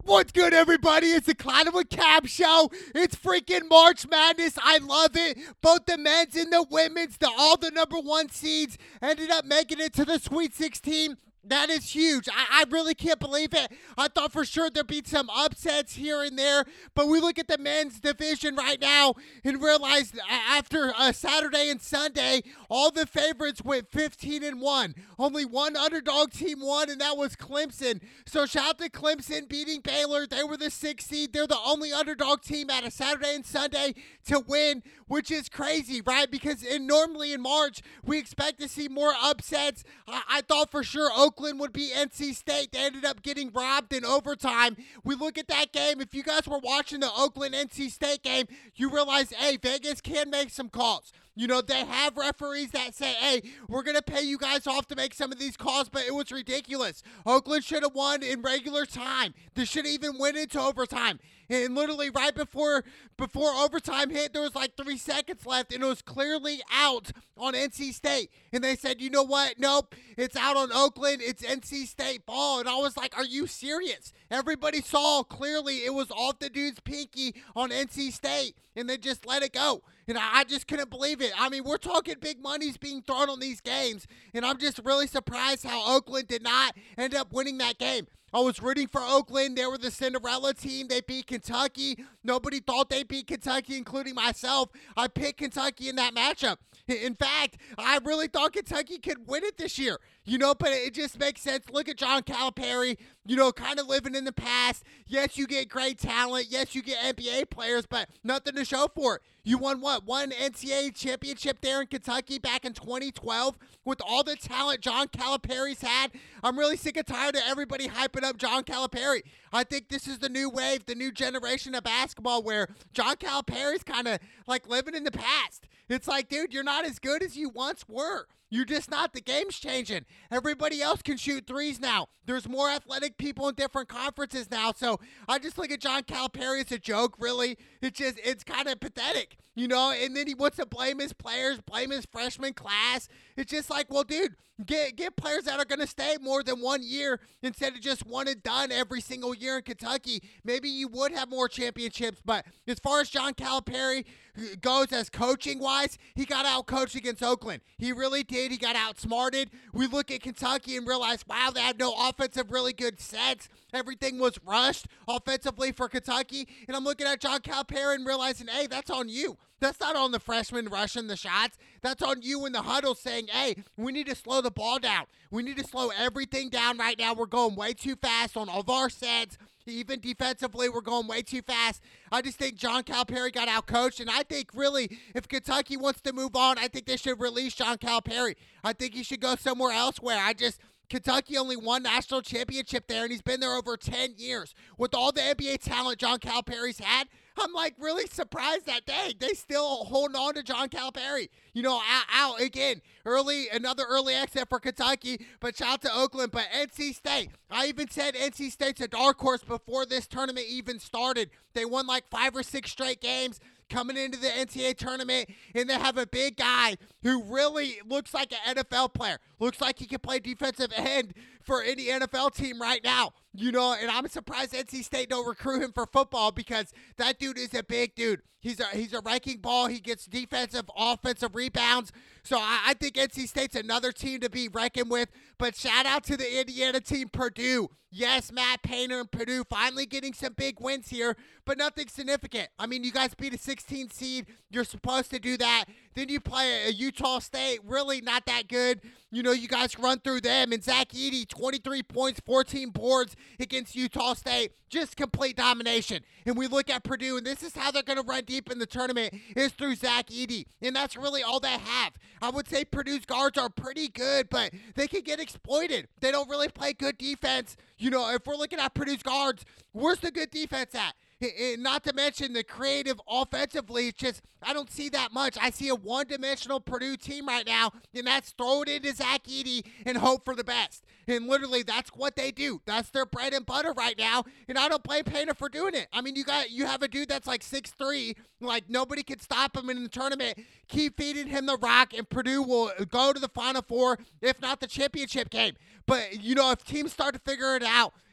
What's good, everybody? It's the Cloud with Cab show. It's freaking March Madness. I love it. Both the men's and the women's, all the number one seeds ended up making it to the Sweet 16. That is huge. I really can't believe it. I thought for sure there'd be some upsets here and there, but we look at the men's division right now and realize after Saturday and Sunday, all the favorites went 15-1. Only one underdog team won, and that was Clemson. So shout out to Clemson beating Baylor. They were the 6th seed. They're the only underdog team out of Saturday and Sunday to win, which is crazy, right? Because normally in March, we expect to see more upsets. I thought for sure Oakland would be NC State. They ended up getting robbed in overtime. We look at that game. If you guys were watching the Oakland-NC State game, you realize, hey, Vegas can make some calls. You know, they have referees that say, hey, we're going to pay you guys off to make some of these calls, but it was ridiculous. Oakland should have won in regular time. They should have even went into overtime. And literally right before overtime hit, there was like 3 seconds left, and it was clearly out on NC State. And they said, you know what? Nope, it's out on Oakland. It's NC State ball. And I was like, are you serious? Everybody saw clearly it was off the dude's pinky on NC State, and they just let it go. And I just couldn't believe it. I mean, we're talking big money's being thrown on these games, and I'm just really surprised how Oakland did not end up winning that game. I was rooting for Oakland. They were the Cinderella team. They beat Kentucky. Nobody thought they beat Kentucky, including myself. I picked Kentucky in that matchup. In fact, I really thought Kentucky could win it this year. You know, but it just makes sense. Look at John Calipari, you know, kind of living in the past. Yes, you get great talent. Yes, you get NBA players, but nothing to show for it. You won what? One NCAA championship there in Kentucky back in 2012 with all the talent John Calipari's had. I'm really sick and tired of everybody hyping up John Calipari. I think this is the new wave, the new generation of basketball where John Calipari's kind of like living in the past. It's like, dude, you're not as good as you once were. You're just not. The game's changing. Everybody else can shoot threes now. There's more athletic people in different conferences now. So I just look at John Calipari as a joke, really. It's kind of pathetic, you know? And then he wants to blame his players, blame his freshman class. It's just like, well, dude, get players that are going to stay more than 1 year instead of just one and done every single year in Kentucky. Maybe you would have more championships. But as far as John Calipari goes as coaching-wise, he got out-coached against Oakland. He really did. He got outsmarted. We look at Kentucky and realize, wow, they have no offensive really good sets. Everything was rushed offensively for Kentucky. And I'm looking at John Calipari and realizing, hey, that's on you. That's not on the freshman rushing the shots. That's on you in the huddle saying, hey, we need to slow the ball down. We need to slow everything down right now. We're going way too fast on all of our sets. Even defensively, we're going way too fast. I just think John Calipari got out-coached, and I think really if Kentucky wants to move on, I think they should release John Calipari. I think he should go somewhere elsewhere. Kentucky only won national championship there, and he's been there over 10 years. With all the NBA talent John Calipari's had, I'm like really surprised that they still holding on to John Calipari. You know, out again, another early exit for Kentucky, but shout out to Oakland. But NC State, I even said NC State's a dark horse before this tournament even started. They won like 5 or 6 straight games coming into the NCAA tournament, and they have a big guy who really looks like an NFL player. Looks like he can play defensive end for any NFL team right now. You know, and I'm surprised NC State don't recruit him for football because that dude is a big dude. He's a wrecking ball. He gets defensive, offensive rebounds. So I think NC State's another team to be reckoned with. But shout out to the Indiana team, Purdue. Yes, Matt Painter and Purdue finally getting some big wins here, but nothing significant. I mean, you guys beat a 16 seed. You're supposed to do that. Then you play a Utah State, really not that good. You know, you guys run through them. And Zach Edey, 23 points, 14 boards against Utah State. Just complete domination. And we look at Purdue, and this is how they're going to run deep in the tournament is through Zach Edey. And that's really all they have. I would say Purdue's guards are pretty good, but they can get exploited. They don't really play good defense. You know, if we're looking at Purdue's guards, where's the good defense at? Not to mention the creative offensively, it's just, I don't see that much. I see a one-dimensional Purdue team right now, and that's throw it into Zach Edey and hope for the best. And literally, that's what they do. That's their bread and butter right now, and I don't blame Painter for doing it. I mean, you have a dude that's like 6'3", like nobody can stop him in the tournament. Keep feeding him the rock, and Purdue will go to the Final Four, if not the championship game. But, you know, if teams start to figure it out,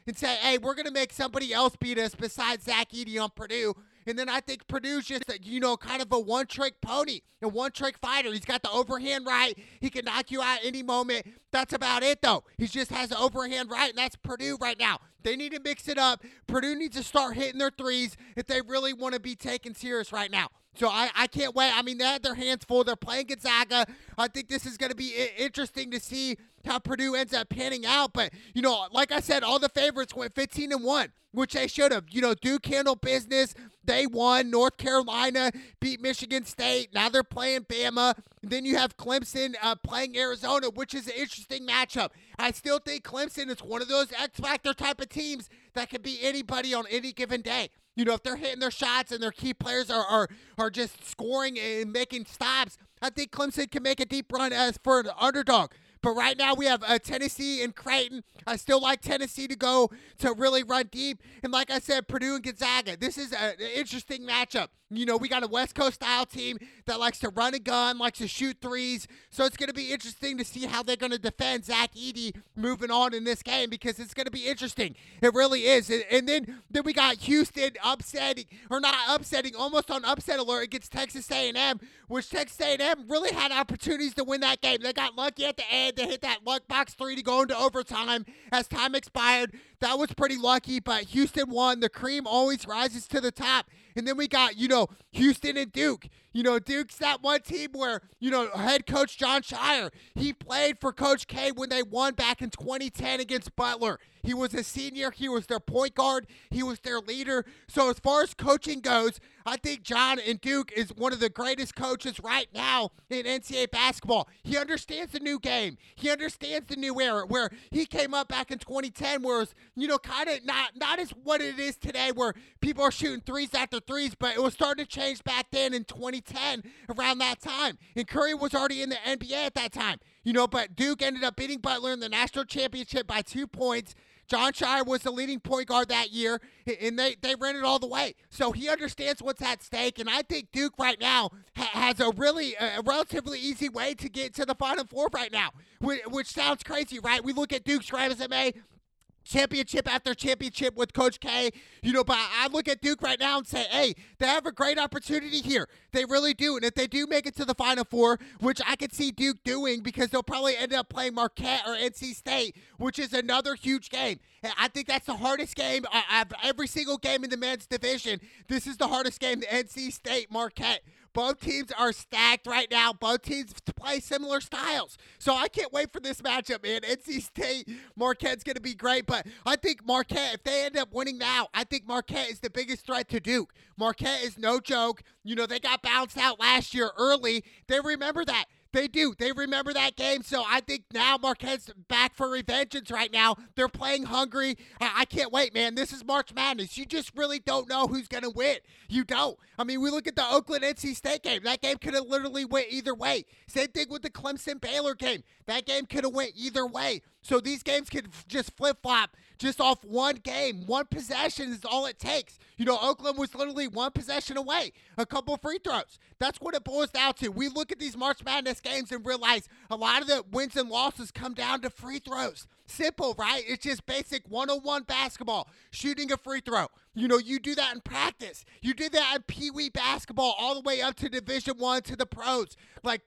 and say, hey, we're going to make somebody else beat us besides Zach Edey on Purdue. And then I think Purdue's just, kind of a one-trick pony, a one-trick fighter. He's got the overhand right. He can knock you out any moment. That's about it, though. He just has the overhand right, and that's Purdue right now. They need to mix it up. Purdue needs to start hitting their threes if they really want to be taken serious right now. So I can't wait. I mean, they had their hands full. They're playing Gonzaga. I think this is going to be interesting to see how Purdue ends up panning out. But, like I said, all the favorites went 15-1, which they should have. Duke handled business. They won. North Carolina beat Michigan State. Now they're playing Bama. And then you have Clemson playing Arizona, which is an interesting matchup. I still think Clemson is one of those X-Factor type of teams that can beat anybody on any given day. If they're hitting their shots and their key players are just scoring and making stops, I think Clemson can make a deep run as for an underdog. But right now we have Tennessee and Creighton. I still like Tennessee to go to really run deep. And like I said, Purdue and Gonzaga. This is an interesting matchup. We got a West Coast style team that likes to run a gun, likes to shoot threes. So it's going to be interesting to see how they're going to defend Zach Edey moving on in this game, because it's going to be interesting. It really is. And then we got Houston upsetting, or not upsetting, almost on upset alert against Texas A&M, which Texas A&M really had opportunities to win that game. They got lucky at the end. They hit that luck box three to go into overtime as time expired. That was pretty lucky, but Houston won. The cream always rises to the top. And then we got, Houston and Duke. Duke's that one team where, head coach Jon Scheyer, he played for Coach K when they won back in 2010 against Butler. He was a senior. He was their point guard. He was their leader. So as far as coaching goes, I think Jon and Duke is one of the greatest coaches right now in NCAA basketball. He understands the new game. He understands the new era, where he came up back in 2010 where it was, kind of not as what it is today, where people are shooting threes after threes, but it was starting to change back then in 2010 around that time. And Curry was already in the NBA at that time. But Duke ended up beating Butler in the national championship by 2 points. Jon Scheyer was the leading point guard that year, and they ran it all the way. So he understands what's at stake, and I think Duke right now has a relatively easy way to get to the Final Four right now, which sounds crazy, right? We look at Duke's resume, championship after championship with Coach K, but I look at Duke right now and say, hey, they have a great opportunity here. They really do. And if they do make it to the Final Four, which I could see Duke doing, because they'll probably end up playing Marquette or NC State, which is another huge game. And I think that's the hardest game of every single game in the men's division. This is the hardest game, the NC State Marquette. Both teams are stacked right now. Both teams play similar styles. So I can't wait for this matchup, man. NC State, Marquette's going to be great. But I think Marquette, if they end up winning now, I think Marquette is the biggest threat to Duke. Marquette is no joke. They got bounced out last year early. They remember that. They do. They remember that game. So I think now Marquette's back for revengeance right now. They're playing hungry. I can't wait, man. This is March Madness. You just really don't know who's going to win. You don't. I mean, we look at the Oakland-NC State game. That game could have literally went either way. Same thing with the Clemson-Baylor game. That game could have went either way. So these games could just flip-flop just off one game. One possession is all it takes. Oakland was literally one possession away. A couple free throws. That's what it boils down to. We look at these March Madness games and realize a lot of the wins and losses come down to free throws. Simple, right? It's just basic 101 basketball. Shooting a free throw. You do that in practice. You do that in Pee Wee basketball all the way up to Division I to the pros.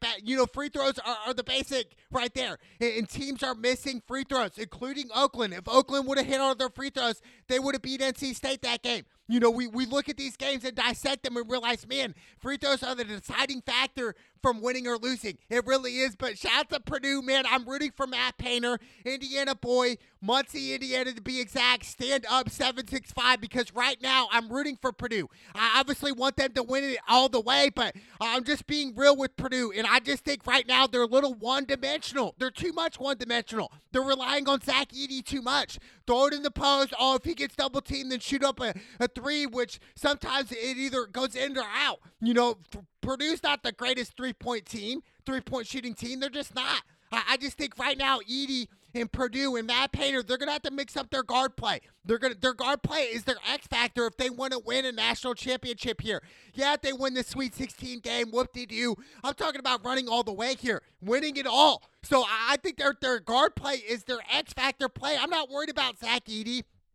Free throws are the basic right there. And teams are missing free throws, including Oakland. If Oakland would have hit all their free throws, they would have beat NC State that game. We look at these games and dissect them and realize, man, free throws are the deciding factor from winning or losing. It really is. But shout out to Purdue, man. I'm rooting for Matt Painter, Indiana boy, Muncie, Indiana to be exact. Stand up 7-6-5, because right now I'm rooting for Purdue. I obviously want them to win it all the way, but I'm just being real with Purdue. And I just think right now they're a little one-dimensional. They're too much one-dimensional. They're relying on Zach Edey too much. Throw it in the post. Oh, if he gets double-teamed, then shoot up a three, which sometimes it either goes in or out. Purdue's not the greatest three-point shooting team. They're just not. I just think right now Edey and Purdue and Matt Painter, they're going to have to mix up their guard play. Their guard play is their X factor if they want to win a national championship here. Yeah, if they win the Sweet 16 game, whoop-de-doo. I'm talking about running all the way here, winning it all. So I think their guard play is their X factor play. I'm not worried about Zach Edey.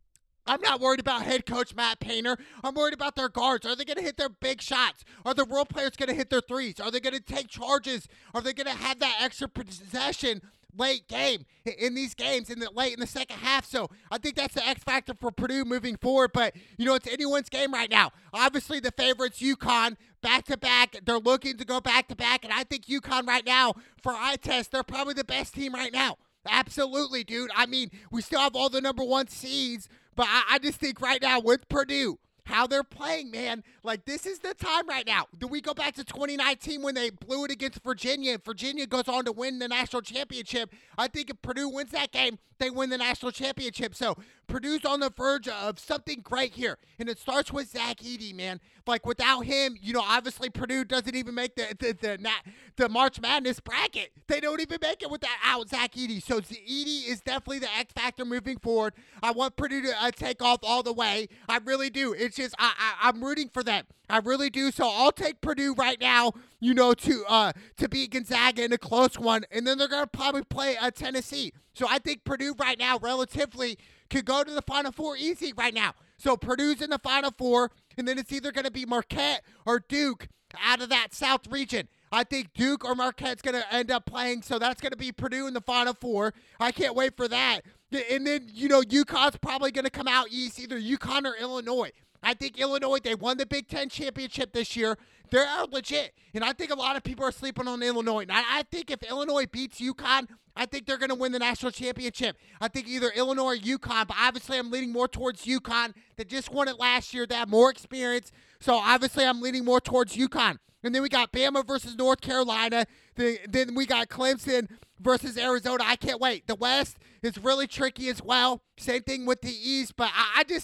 I'm not worried about head coach Matt Painter. I'm worried about their guards. Are they going to hit their big shots? Are the role players going to hit their threes? Are they going to take charges? Are they going to have that extra possession late game in these games late in the second half? So I think that's the X factor for Purdue moving forward. But, it's anyone's game right now. Obviously, the favorites, UConn, back-to-back. They're looking to go back-to-back. And I think UConn right now, for eye test, they're probably the best team right now. Absolutely, dude. I mean, we still have all the number one seeds, but I just think right now with Purdue, how they're playing, man, like this is the time right now. Do we go back to 2019 when they blew it against Virginia and Virginia goes on to win the national championship? I think if Purdue wins that game, they win the national championship. So Purdue's on the verge of something great here. And it starts with Zach Edey, man. Like without him, obviously Purdue doesn't even make the March Madness bracket. They don't even make it without Zach Edey. So Edey is definitely the X factor moving forward. I want Purdue to take off all the way. I really do. It's just I'm rooting for them. I really do. So I'll take Purdue right now, to beat Gonzaga in a close one. And then they're going to probably play Tennessee. So I think Purdue right now relatively could go to the Final Four easy right now. So Purdue's in the Final Four, and then it's either going to be Marquette or Duke out of that South region. I think Duke or Marquette's going to end up playing, so that's going to be Purdue in the Final Four. I can't wait for that. And then, UConn's probably going to come out east, either UConn or Illinois. I think Illinois, they won the Big Ten championship this year. They're legit. And I think a lot of people are sleeping on Illinois. And I think if Illinois beats UConn, I think they're going to win the national championship. I think either Illinois or UConn, but obviously I'm leaning more towards UConn. They just won it last year. They have more experience. So obviously I'm leaning more towards UConn. And then we got Bama versus North Carolina. Then we got Clemson versus Arizona. I can't wait. The West is really tricky as well. Same thing with the East. But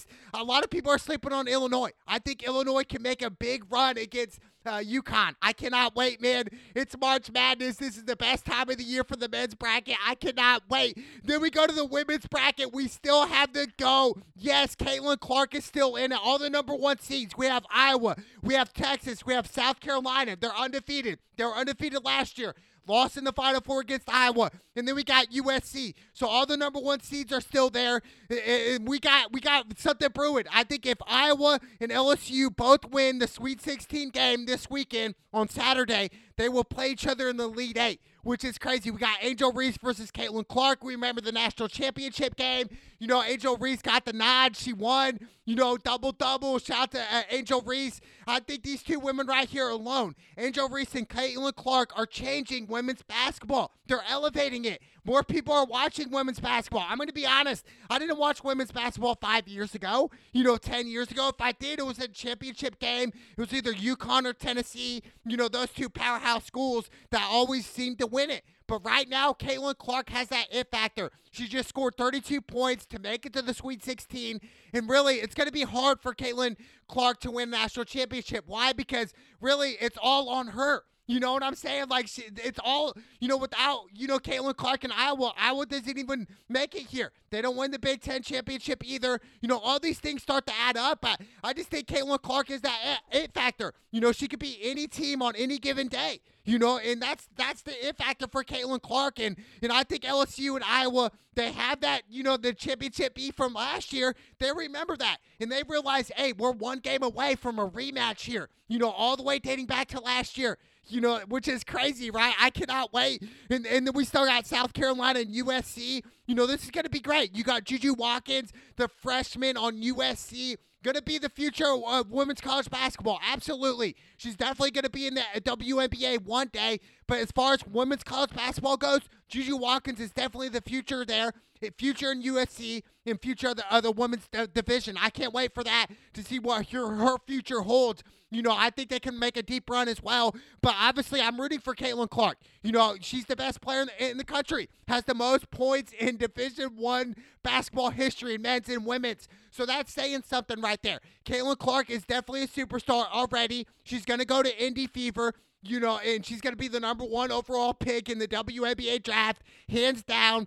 a lot of people are sleeping on Illinois. I think Illinois can make a big run against UConn. I cannot wait, man. It's March Madness. This is the best time of the year for the men's bracket. I cannot wait. Then we go to the women's bracket. We still have to go. Yes, Caitlin Clark is still in it. All the number one seeds. We have Iowa. We have Texas. We have South Carolina. They're undefeated. They were undefeated last year. Lost in the Final Four against Iowa. And then we got USC. So all the number one seeds are still there. And we got something brewing. I think if Iowa and LSU both win the Sweet 16 game this weekend on Saturday, they will play each other in the Elite Eight, which is crazy. We got Angel Reese versus Caitlin Clark. We remember the national championship game. Angel Reese got the nod. She won, double-double. Shout out to Angel Reese. I think these two women right here alone, Angel Reese and Caitlin Clark, are changing women's basketball. They're elevating it. More people are watching women's basketball. I'm going to be honest. I didn't watch women's basketball 5 years ago, 10 years ago. If I did, it was a championship game. It was either UConn or Tennessee, those two powerhouse schools that always seem to win it. But right now, Caitlin Clark has that it factor. She just scored 32 points to make it to the Sweet 16. And really, it's going to be hard for Caitlin Clark to win a national championship. Why? Because really, it's all on her. You know what I'm saying? Like, it's all, without, Caitlin Clark and Iowa doesn't even make it here. They don't win the Big Ten championship either. All these things start to add up. But I just think Caitlin Clark is that it factor. She could be any team on any given day. And that's the it factor for Caitlin Clark. And I think LSU and Iowa, they have that, the championship E from last year. They remember that. And they realize, hey, we're one game away from a rematch here, all the way dating back to last year. Which is crazy, right? I cannot wait. And then we still got South Carolina and USC. This is going to be great. You got Juju Watkins, the freshman on USC, going to be the future of women's college basketball. Absolutely. She's definitely going to be in the WNBA one day. But as far as women's college basketball goes, Juju Watkins is definitely the future there. Future in USC and future of the women's division. I can't wait for that to see what her future holds. I think they can make a deep run as well. But obviously, I'm rooting for Caitlin Clark. She's the best player in the country. Has the most points in Division I basketball history, men's and women's. So that's saying something right there. Caitlin Clark is definitely a superstar already. She's going to go to Indy Fever. And she's going to be the number one overall pick in the WNBA draft, hands down,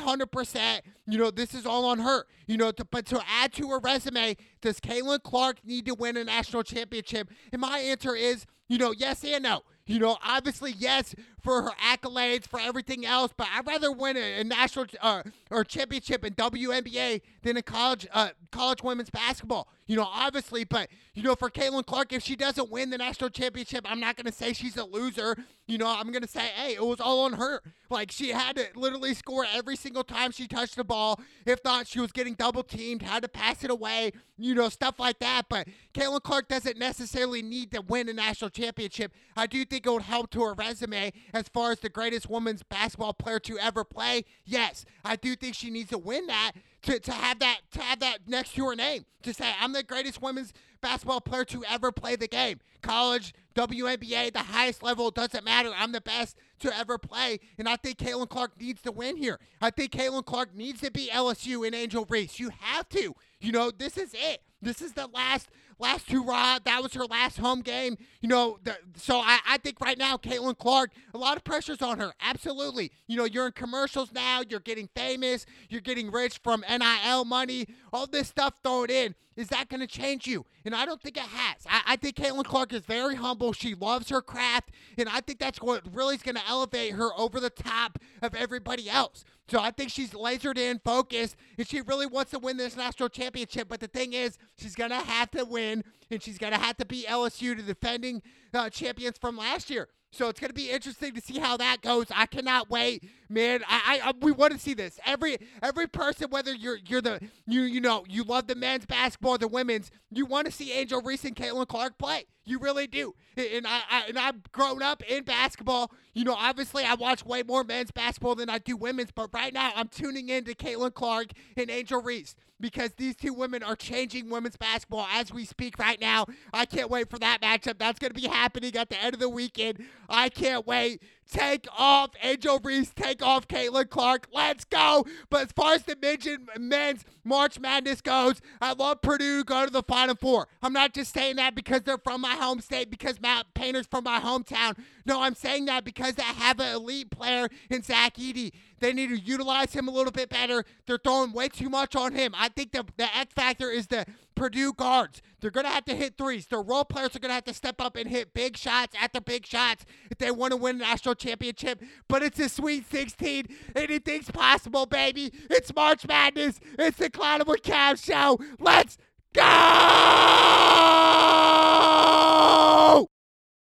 100%. This is all on her. But to add to her resume, does Caitlin Clark need to win a national championship? And my answer is, yes and no. Obviously, yes, for her accolades, for everything else, but I'd rather win a national or championship in WNBA than in college women's basketball. Obviously, but, for Caitlin Clark, if she doesn't win the national championship, I'm not going to say she's a loser. I'm going to say, hey, it was all on her. Like, she had to literally score every single time she touched the ball. If not, she was getting double teamed, had to pass it away, stuff like that. But Caitlin Clark doesn't necessarily need to win a national championship. I do think it would help to her resume as far as the greatest women's basketball player to ever play. Yes, I do think she needs to win that to have that next to her name. To say, I'm the greatest women's basketball player to ever play the game. College, WNBA, the highest level, doesn't matter. I'm the best to ever play, and I think Caitlin Clark needs to win here. I think Caitlin Clark needs to beat LSU and Angel Reese. You have to. This is it. This is the last hurrah. That was her last home game. So I think right now, Caitlin Clark, a lot of pressure's on her. Absolutely. You're in commercials now. You're getting famous. You're getting rich from NIL money. All this stuff thrown in. Is that going to change you? And I don't think it has. I think Caitlin Clark is very humble. She loves her craft. And I think that's what really is going to elevate her over the top of everybody else. So I think she's lasered in, focused, and she really wants to win this national championship. But the thing is, she's going to have to win, and she's going to have to beat LSU, the defending champions from last year. So it's going to be interesting to see how that goes. I cannot wait, man. We want to see this. Every person, whether you love the men's basketball or the women's, you want to see Angel Reese and Caitlin Clark play. You really do. And I've grown up in basketball. Obviously I watch way more men's basketball than I do women's, but right now I'm tuning in to Caitlin Clark and Angel Reese because these two women are changing women's basketball as we speak right now. I can't wait for that matchup. That's going to be happening at the end of the weekend. I can't wait. Take off Angel Reese. Take off Caitlin Clark. Let's go. But as far as the men's March Madness goes, I love Purdue to go to the Final Four. I'm not just saying that because they're from my home state, because Matt Painter's from my hometown. No, I'm saying that because I have an elite player in Zach Edey. They need to utilize him a little bit better. They're throwing way too much on him. I think the X factor is the Purdue guards. They're going to have to hit threes. Their role players are going to have to step up and hit big shots after big shots if they want to win a national championship. But it's a Sweet 16. Anything's possible, baby. It's March Madness. It's the Clouded with Cavs show. Let's go!